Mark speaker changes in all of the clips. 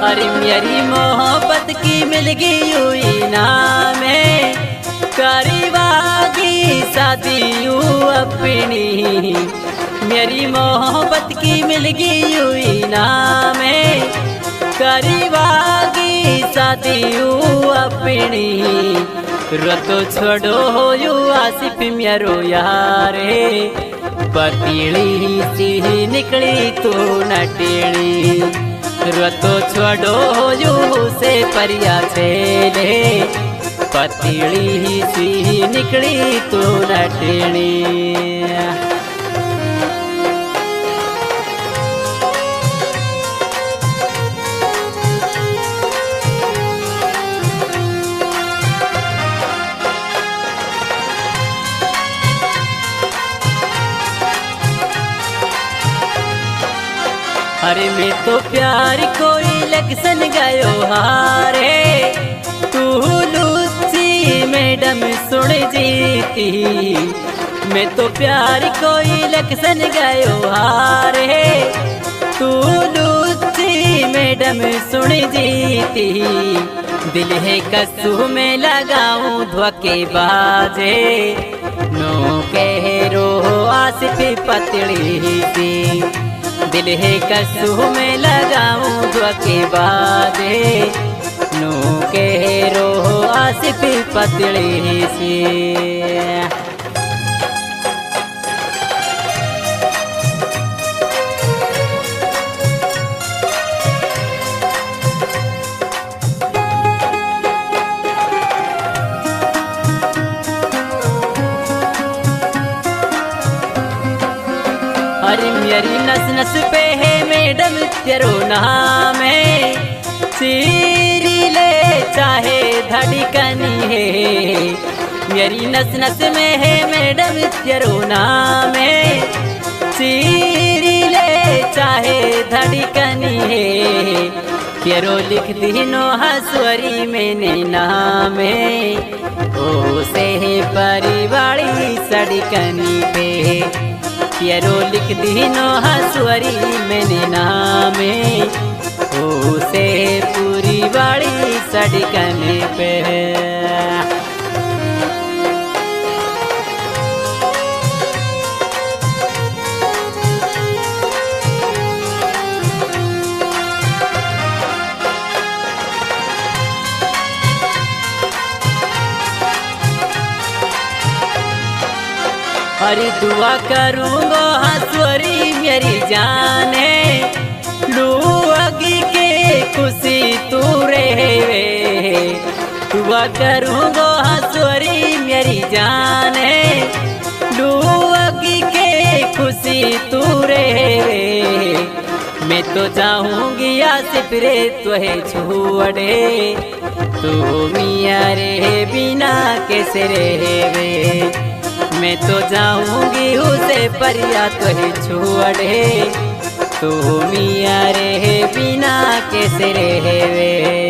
Speaker 1: अरे मेरी मोहब्बत की मिल गई हुई नाम है, करीबागी शादी अपनी। मेरी मोहब्बत की मिल गई हुई नाम है, करीबागी शादी अपनी। रतो छोड़ो हो यू आसिफ मेरो यारे, पतीली सी निकली तू नटेली। रतो छोड़ो हो यू से परिया छेले, पतीली सी निकली तू नटेली। अरे मैं तो प्यार कोई लक्षण गयो हारे, तू लूची मैडम सुन जीती। मैं तो प्यार कोई लक्षण गयो हारे, तू लूची मैडम सुन जीती। दिल है कसू में लगाऊं धोखे बाजे, नो कह रो आसिफ पतली सी। दिल है कसू में लगाऊं धोखे बाजे, नो कह रो आसिफ पतली सी। अरे मेरी नस नस पे है मैडम तेरो नाम है, सीरी ले चाहे धड़कनी है। मेरी नस नस में है मैडम तेरो नाम है, सीरी ले चाहे धड़कनी है। तेरो लिख दी नो हसवरी मैंने नाम है, ओ से परिवाड़ी सड़कनी पे। तेरो लिख दी नो हसवरी मैंने नामे, ओ से पूरी बाड़ी सड़कने पे। अरे दुआ करूँगो हसवरी मेरी जाने, लू अगी के खुशी तू रहे। दुआ करूँगो हसवरी मेरी जाने, लू अगी के खुशी तू रहे। मैं तो जाऊँगी आसिफ रे तुहे छोड़े, तू मिया रे बिना कैसे रहे। मैं तो जाऊंगी उसे परिया तुहे छोड़े, तू मिया रे बिना कैसे रहे।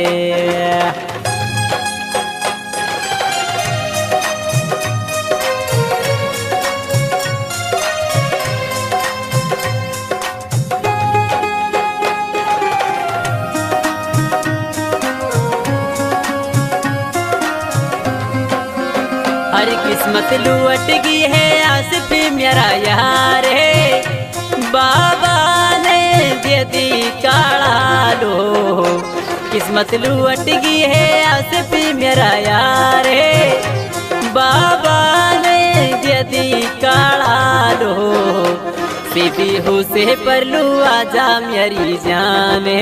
Speaker 1: हर किस्मत लुट गई है आसिफ मेरा यार है, बाबा ने दे दी काला लो। किस्मत लुट गई है आसिफ मेरा यार है, बाबा ने दे दी काला लो। सीधी हो से पर लू आजा मेरी जाने,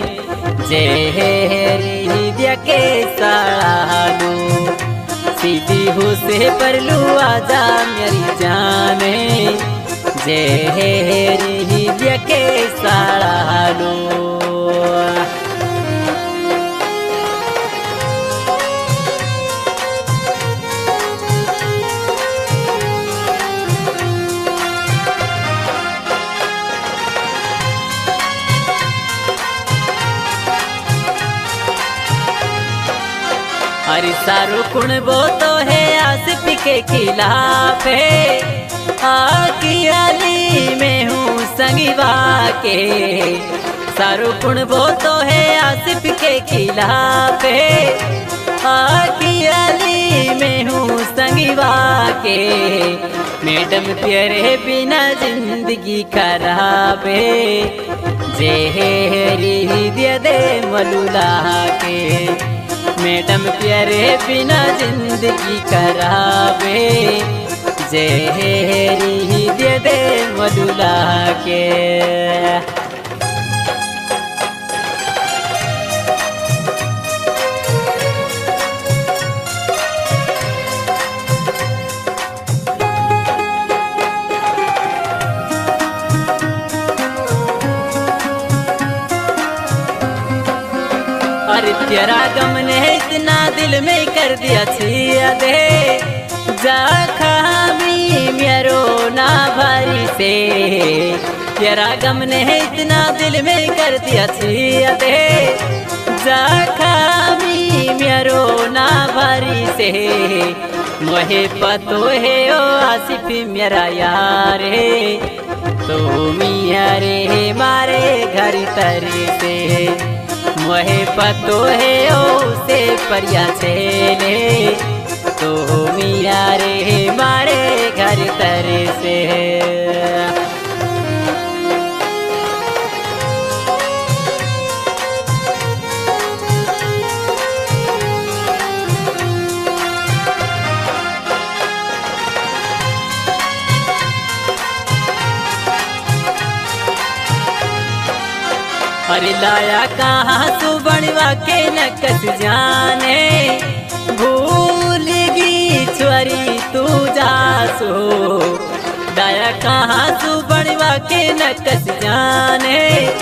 Speaker 1: जहरी दिया के साला लो। सीधी हो से पर लू आजा मेरी जाने, जहरी दिया के साला लो। अरे सारू कुण वो तो है आसिफ के खिलाफ है, आकी अली में हूँ संगवा के। सारू कुण वो तो है आसिफ के खिलाफ है। आकी अली में हूँ संगवा के, मैडम तेरे बिना जिंदगी खराब है। जहरी दे दे मलूला के, मैडम तेरे बिना जिंदगी खराब है। जहरी दे दे मलूला के। अरे तेरा गम ने इतना दिल में कर दिया छिया दे, जा खामी मेरो ना भारी से। तेरा गम ने इतना दिल में कर दिया छिया दे, जा खामी मेरो ना भारी से। मोहे पतो है ओ आसिफ मेरा यार है, तो मिया रे मारे घर तरी से। मोहे पतो है ओ से परिया छेले, तो मिया रे मारे घर तरे से। अरे लाया कहाँ तू बनवा के न कस जाने, भूलगी छोरी तू जासो। लाया कहाँ तू बनवा के न कस जाने,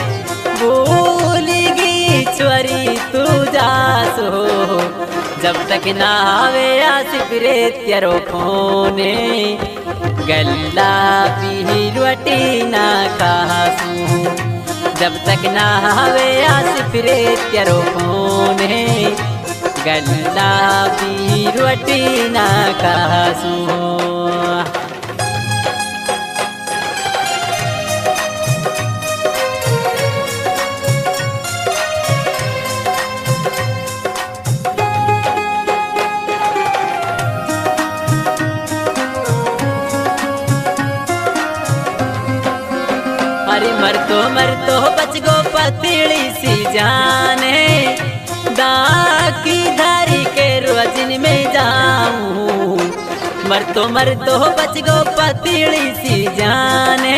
Speaker 1: भूलगी छोरी तू जासो। जब तक ना आवे आसिफ रे तेरो खोने, गल्ला पी रोटी ना खासू। जब तक ना आवे आसिफ रे तेरो खोने, गल्ला पी रोटी ना खासू। अरे मर तो बच गो पतली सी जाने, दाकी धारी के रोजन में जाऊं। मर तो बच गो पतली सी जाने,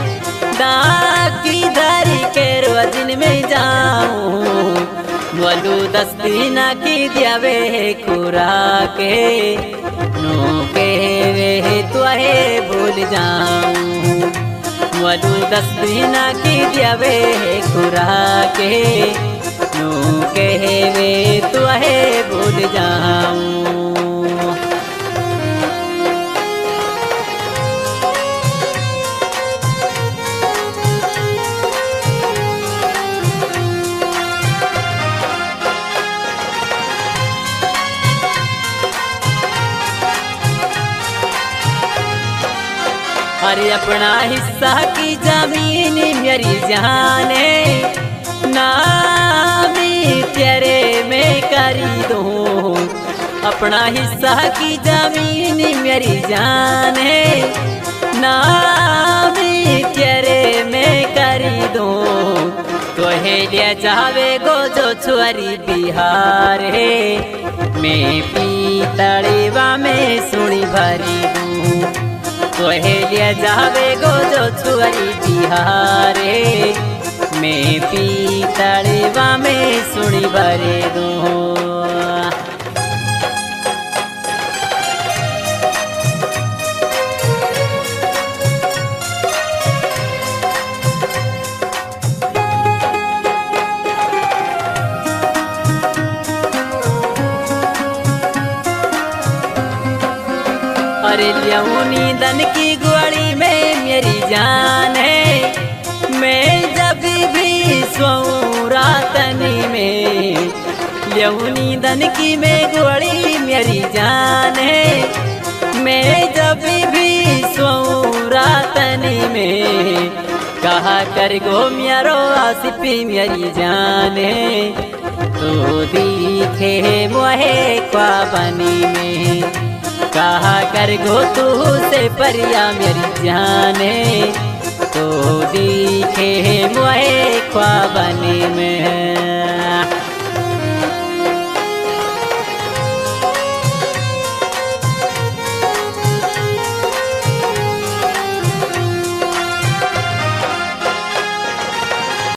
Speaker 1: दाकी धारी के रोजन में जाऊं। बोलू दस्ती ना की दियावे खुरा के, नो के वे तुहे भूल जाऊं। मधु दस दीना की दियावे खुरा के, नू कहवे तुहे भूल जाऊं। अरे अपना हिस्सा की जमीन मेरी जाने, नामी तेरे में करी दूं। अपना हिस्सा की जमीन मेरी जाने, नामी तेरे में करी दूं। तो है ले जावे गो जो छुअरी बिहार है, मैं पीतड़वा में सुनी भरी दूं। तो है ले जावे गो जो छुअरी बिहारे, मैं पीतड़वा में सुनी भरे दूं। अरे लियाऊनी दन की गोली में मेरी जान है, मैं जब भी सोऊं रातनी में। लियाऊनी दन की में गोली मेरी जान है, मैं जब भी सोऊं रातनी में। कहा कर गो म्यारो आसिफी मेरी जाने तू दिखे मोहे ख्वाबनी में। कहा कर गो तू से परिया मेरी जाने तू दिखे मोहे ख्वाबनी में।